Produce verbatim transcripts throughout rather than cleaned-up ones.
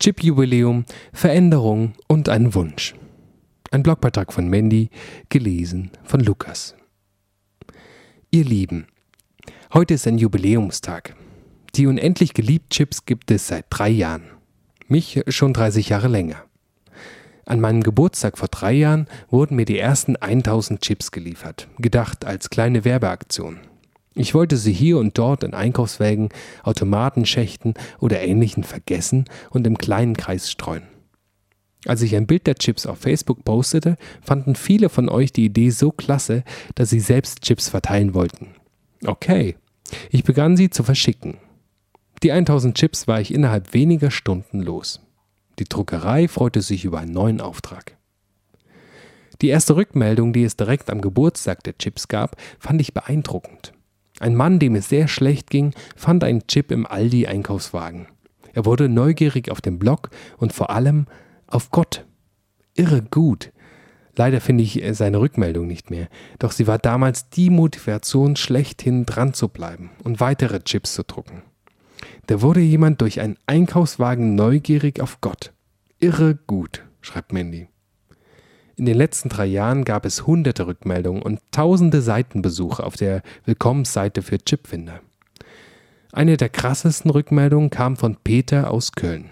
Chip-Jubiläum, Veränderung und ein Wunsch. Ein Blogbeitrag von Mandy, gelesen von Lukas. Ihr Lieben, heute ist ein Jubiläumstag. Die unendlich geliebten Chips gibt es seit drei Jahren. Mich schon dreißig Jahre länger. An meinem Geburtstag vor drei Jahren wurden mir die ersten tausend Chips geliefert, gedacht als kleine Werbeaktion. Ich wollte sie hier und dort in Einkaufswägen, Automatenschächten oder Ähnlichem vergessen und im kleinen Kreis streuen. Als ich ein Bild der Chips auf Facebook postete, fanden viele von euch die Idee so klasse, dass sie selbst Chips verteilen wollten. Okay, ich begann sie zu verschicken. Die tausend Chips war ich innerhalb weniger Stunden los. Die Druckerei freute sich über einen neuen Auftrag. Die erste Rückmeldung, die es direkt am Geburtstag der Chips gab, fand ich beeindruckend. Ein Mann, dem es sehr schlecht ging, fand einen Chip im Aldi-Einkaufswagen. Er wurde neugierig auf den Blog und vor allem auf Gott. Irre gut. Leider finde ich seine Rückmeldung nicht mehr, doch sie war damals die Motivation schlechthin dran zu bleiben und weitere Chips zu drucken. Da wurde jemand durch einen Einkaufswagen neugierig auf Gott. Irre gut, schreibt Mandy. In den letzten drei Jahren gab es hunderte Rückmeldungen und tausende Seitenbesuche auf der Willkommensseite für Chipfinder. Eine der krassesten Rückmeldungen kam von Peter aus Köln.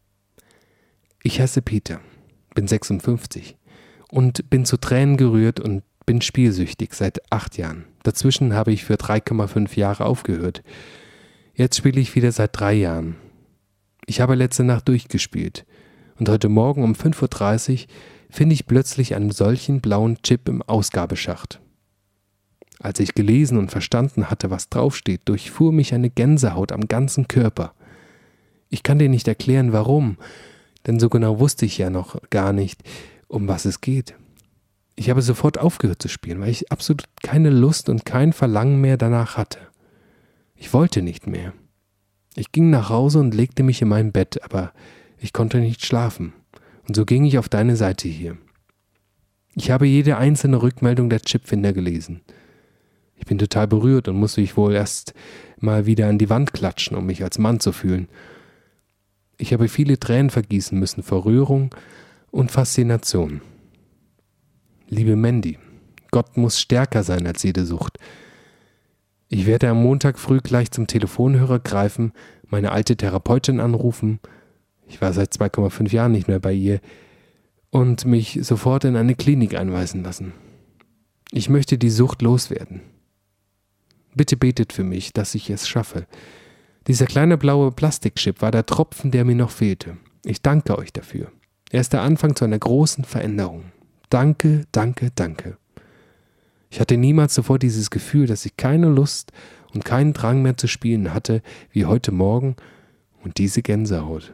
Ich heiße Peter, bin sechsundfünfzig und bin zu Tränen gerührt und bin spielsüchtig seit acht Jahren. Dazwischen habe ich für drei Komma fünf Jahre aufgehört. Jetzt spiele ich wieder seit drei Jahren. Ich habe letzte Nacht durchgespielt und heute Morgen um fünf Uhr dreißig finde ich plötzlich einen solchen blauen Chip im Ausgabeschacht. Als ich gelesen und verstanden hatte, was draufsteht, durchfuhr mich eine Gänsehaut am ganzen Körper. Ich kann dir nicht erklären, warum, denn so genau wusste ich ja noch gar nicht, um was es geht. Ich habe sofort aufgehört zu spielen, weil ich absolut keine Lust und kein Verlangen mehr danach hatte. Ich wollte nicht mehr. Ich ging nach Hause und legte mich in mein Bett, aber ich konnte nicht schlafen. Und so ging ich auf deine Seite hier. Ich habe jede einzelne Rückmeldung der Chipfinder gelesen. Ich bin total berührt und muss mich wohl erst mal wieder an die Wand klatschen, um mich als Mann zu fühlen. Ich habe viele Tränen vergießen müssen vor Rührung und Faszination. Liebe Mandy, Gott muss stärker sein als jede Sucht. Ich werde am Montag früh gleich zum Telefonhörer greifen, meine alte Therapeutin anrufen, ich war seit zwei Komma fünf Jahren nicht mehr bei ihr, und mich sofort in eine Klinik einweisen lassen. Ich möchte die Sucht loswerden. Bitte betet für mich, dass ich es schaffe. Dieser kleine blaue Plastikchip war der Tropfen, der mir noch fehlte. Ich danke euch dafür. Er ist der Anfang zu einer großen Veränderung. Danke, danke, danke. Ich hatte niemals zuvor dieses Gefühl, dass ich keine Lust und keinen Drang mehr zu spielen hatte, wie heute Morgen, und diese Gänsehaut.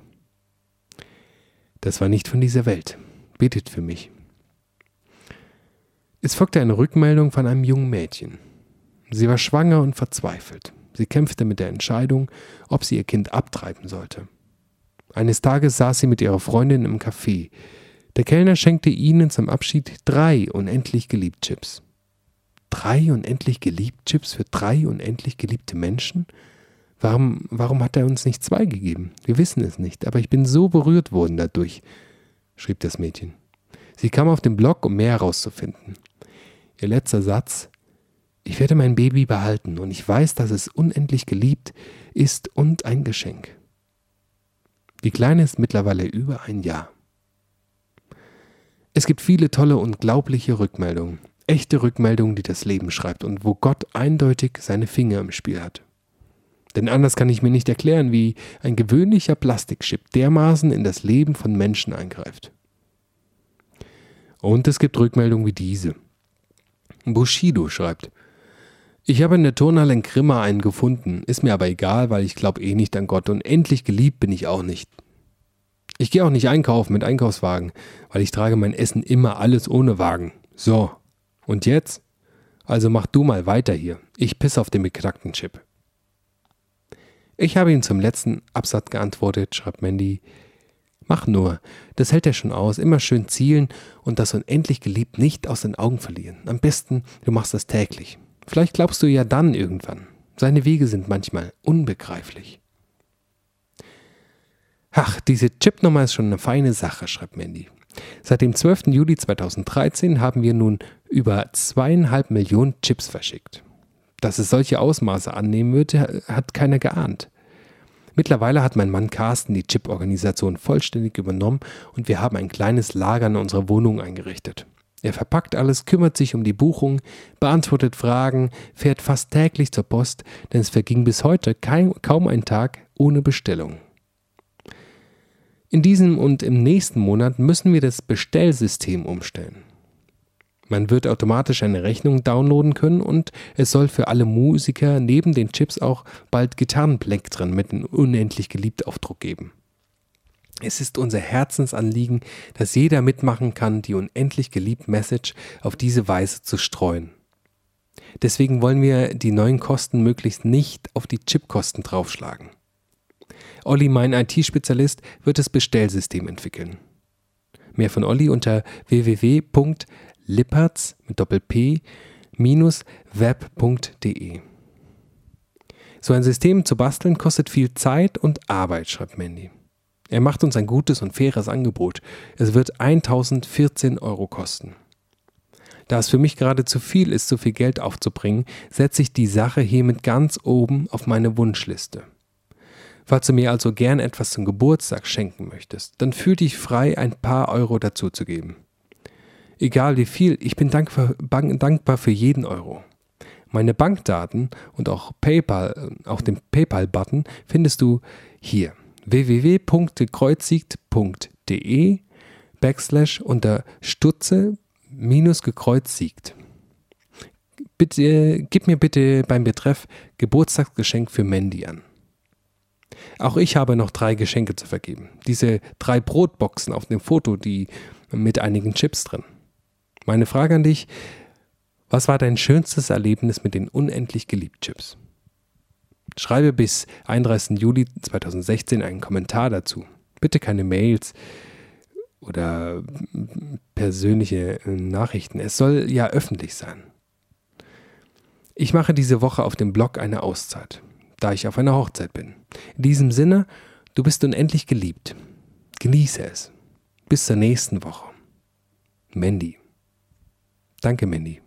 Das war nicht von dieser Welt. Betet für mich. Es folgte eine Rückmeldung von einem jungen Mädchen. Sie war schwanger und verzweifelt. Sie kämpfte mit der Entscheidung, ob sie ihr Kind abtreiben sollte. Eines Tages saß sie mit ihrer Freundin im Café. Der Kellner schenkte ihnen zum Abschied drei unendlich geliebt Chips. Drei unendlich geliebt Chips für drei unendlich geliebte Menschen? Warum, warum hat er uns nicht zwei gegeben? Wir wissen es nicht, aber ich bin so berührt worden dadurch, schrieb das Mädchen. Sie kam auf den Blog, um mehr herauszufinden. Ihr letzter Satz: Ich werde mein Baby behalten und ich weiß, dass es unendlich geliebt ist und ein Geschenk. Die Kleine ist mittlerweile über ein Jahr. Es gibt viele tolle, unglaubliche Rückmeldungen. Echte Rückmeldungen, die das Leben schreibt und wo Gott eindeutig seine Finger im Spiel hat. Denn anders kann ich mir nicht erklären, wie ein gewöhnlicher Plastikchip dermaßen in das Leben von Menschen eingreift. Und es gibt Rückmeldungen wie diese. Bushido schreibt: Ich habe in der Turnhalle in Grimma einen gefunden, ist mir aber egal, weil ich glaube eh nicht an Gott und endlich geliebt bin ich auch nicht. Ich gehe auch nicht einkaufen mit Einkaufswagen, weil ich trage mein Essen immer alles ohne Wagen. So, und jetzt? Also mach du mal weiter hier. Ich pisse auf den beknackten Chip. Ich habe ihm zum letzten Absatz geantwortet, schreibt Mandy: Mach nur, das hält er schon aus, immer schön zielen und das unendlich geliebt nicht aus den Augen verlieren. Am besten, du machst das täglich. Vielleicht glaubst du ja dann irgendwann. Seine Wege sind manchmal unbegreiflich. Ach, diese Chipnummer ist schon eine feine Sache, schreibt Mandy. Seit dem zwölften Juli zweitausenddreizehn haben wir nun über zweieinhalb Millionen Chips verschickt. Dass es solche Ausmaße annehmen wird, hat keiner geahnt. Mittlerweile hat mein Mann Carsten die Chip-Organisation vollständig übernommen und wir haben ein kleines Lager in unserer Wohnung eingerichtet. Er verpackt alles, kümmert sich um die Buchung, beantwortet Fragen, fährt fast täglich zur Post, denn es verging bis heute kein, kaum ein Tag ohne Bestellung. In diesem und im nächsten Monat müssen wir das Bestellsystem umstellen. Man wird automatisch eine Rechnung downloaden können und es soll für alle Musiker neben den Chips auch bald Gitarrenplektren mit einem unendlich geliebt Aufdruck geben. Es ist unser Herzensanliegen, dass jeder mitmachen kann, die unendlich geliebt Message auf diese Weise zu streuen. Deswegen wollen wir die neuen Kosten möglichst nicht auf die Chipkosten draufschlagen. Olli, mein I T-Spezialist, wird das Bestellsystem entwickeln. Mehr von Olli unter w w w punkt lippertz mit Doppel-P minus web punkt de. So ein System zu basteln kostet viel Zeit und Arbeit, schreibt Mandy. Er macht uns ein gutes und faires Angebot. Es wird eintausendvierzehn Euro kosten. Da es für mich gerade zu viel ist, so viel Geld aufzubringen, setze ich die Sache hiermit ganz oben auf meine Wunschliste. Falls du mir also gern etwas zum Geburtstag schenken möchtest, dann fühl dich frei, ein paar Euro dazuzugeben. Egal wie viel, ich bin dankbar, dankbar für jeden Euro. Meine Bankdaten und auch PayPal, auch den PayPal-Button findest du hier. w w w punkt gekreuzigt punkt de backslash unter Stutze minus gekreuzigt. Bitte, gib mir bitte beim Betreff Geburtstagsgeschenk für Mandy an. Auch ich habe noch drei Geschenke zu vergeben. Diese drei Brotboxen auf dem Foto, die mit einigen Chips drin. Meine Frage an dich, was war dein schönstes Erlebnis mit den unendlich geliebt Chips? Schreibe bis einunddreißigsten Juli zweitausendsechzehn einen Kommentar dazu. Bitte keine Mails oder persönliche Nachrichten. Es soll ja öffentlich sein. Ich mache diese Woche auf dem Blog eine Auszeit, da ich auf einer Hochzeit bin. In diesem Sinne, du bist unendlich geliebt. Genieße es. Bis zur nächsten Woche. Mandy. Danke, Mandy.